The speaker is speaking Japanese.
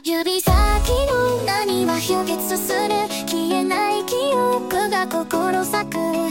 指先の波は氷結する消えない記憶が心咲く